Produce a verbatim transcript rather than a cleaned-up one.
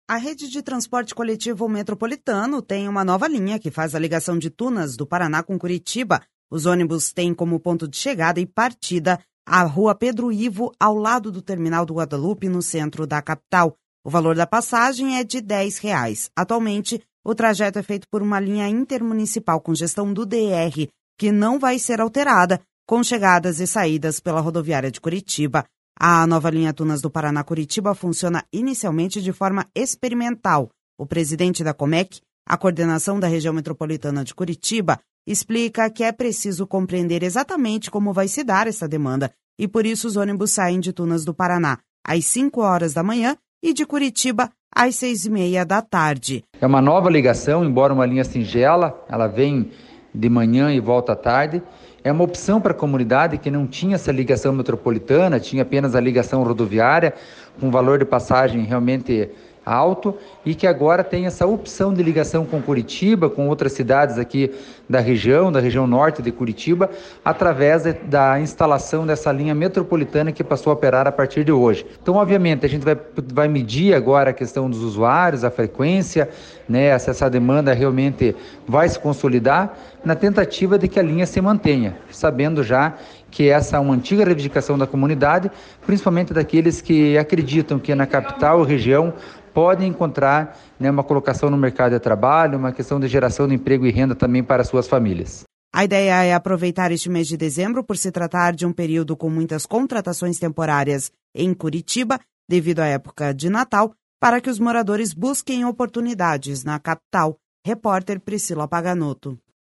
A rede de transporte coletivo metropolitano tem uma nova linha que faz a ligação de Tunas, do Paraná, com Curitiba. Os ônibus têm como ponto de chegada e partida a Rua Pedro Ivo, ao lado do terminal do Guadalupe, no centro da capital. O valor da passagem é de dez reais. Atualmente, o trajeto é feito por uma linha intermunicipal com gestão do D R, que não vai ser alterada, com chegadas e saídas pela rodoviária de Curitiba. A nova linha Tunas do Paraná-Curitiba funciona inicialmente de forma experimental. O presidente da Comec, a coordenação da região metropolitana de Curitiba, explica que é preciso compreender exatamente como vai se dar essa demanda e por isso os ônibus saem de Tunas do Paraná às cinco horas da manhã e de Curitiba às seis e meia da tarde. É uma nova ligação, embora uma linha singela, ela vem de manhã e volta à tarde. É uma opção para a comunidade que não tinha essa ligação metropolitana, tinha apenas a ligação rodoviária, com valor de passagem realmente alto, e que agora tem essa opção de ligação com Curitiba, com outras cidades aqui da região, da região norte de Curitiba, através de, da instalação dessa linha metropolitana que passou a operar a partir de hoje. Então, obviamente, a gente vai, vai medir agora a questão dos usuários, a frequência, né, se essa demanda realmente vai se consolidar, na tentativa de que a linha se mantenha, sabendo já que essa é uma antiga reivindicação da comunidade, principalmente daqueles que acreditam que na capital e região podem encontrar, né, uma colocação no mercado de trabalho, uma questão de geração de emprego e renda também para suas famílias. A ideia é aproveitar este mês de dezembro por se tratar de um período com muitas contratações temporárias em Curitiba, devido à época de Natal, para que os moradores busquem oportunidades na capital. Repórter Priscila Paganoto.